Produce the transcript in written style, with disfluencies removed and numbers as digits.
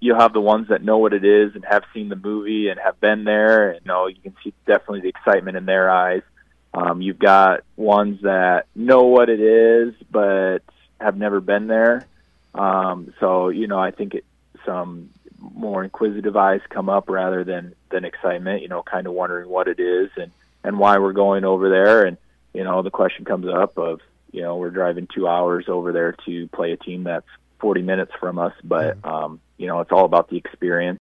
you have the ones that know what it is and have seen the movie and have been there, and you can see definitely the excitement in their eyes. You've got ones that know what it is but have never been there. So I think some more inquisitive eyes come up rather than excitement, kind of wondering what it is and why we're going over there. And, the question comes up of, we're driving 2 hours over there to play a team that's 40 minutes from us, but, it's all about the experience